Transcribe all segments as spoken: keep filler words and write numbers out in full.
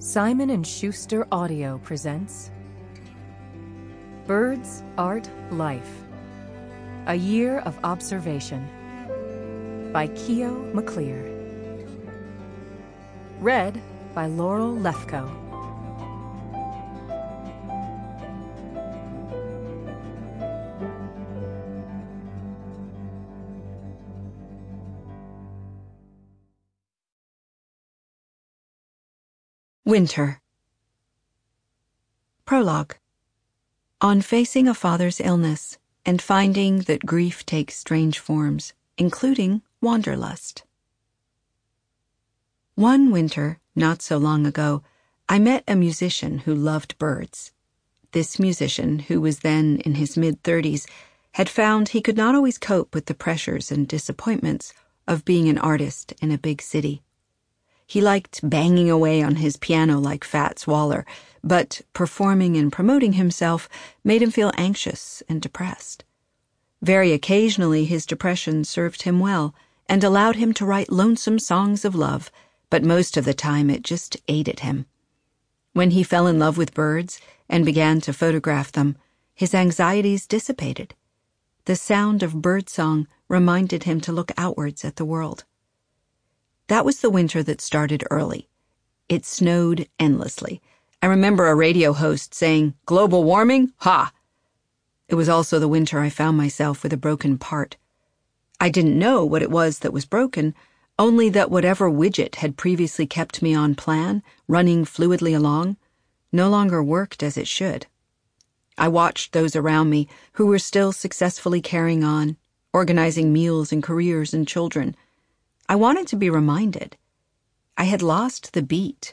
Simon and Schuster Audio presents Birds, Art, Life. A Year of Observation by Keo McClear. Read by Laurel Lefko. Winter. Prologue. On facing a father's illness and finding that grief takes strange forms, including wanderlust. One winter, not so long ago, I met a musician who loved birds. This musician, who was then in his mid-thirties, had found he could not always cope with the pressures and disappointments of being an artist in a big city. He liked banging away on his piano like Fats Waller, but performing and promoting himself made him feel anxious and depressed. Very occasionally his depression served him well and allowed him to write lonesome songs of love, but most of the time it just ate at him. When he fell in love with birds and began to photograph them, his anxieties dissipated. The sound of birdsong reminded him to look outwards at the world. That was the winter that started early. It snowed endlessly. I remember a radio host saying, "Global warming? Ha!" It was also the winter I found myself with a broken part. I didn't know what it was that was broken, only that whatever widget had previously kept me on plan, running fluidly along, no longer worked as it should. I watched those around me who were still successfully carrying on, organizing meals and careers and children. I wanted to be reminded. I had lost the beat.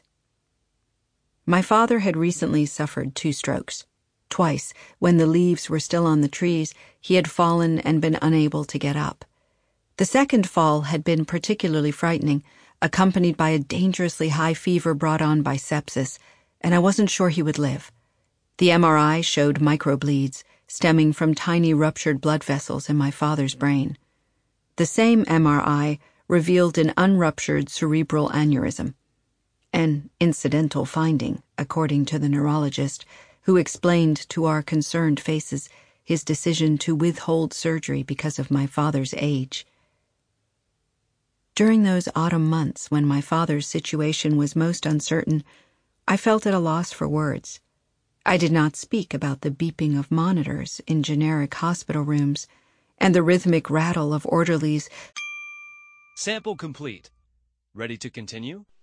My father had recently suffered two strokes. Twice, when the leaves were still on the trees, he had fallen and been unable to get up. The second fall had been particularly frightening, accompanied by a dangerously high fever brought on by sepsis, and I wasn't sure he would live. The M R I showed microbleeds stemming from tiny ruptured blood vessels in my father's brain. The same M R I revealed an unruptured cerebral aneurysm, an incidental finding, according to the neurologist, who explained to our concerned faces his decision to withhold surgery because of my father's age. During those autumn months when my father's situation was most uncertain, I felt at a loss for words. I did not speak about the beeping of monitors in generic hospital rooms and the rhythmic rattle of orderlies. Sample complete. Ready to continue?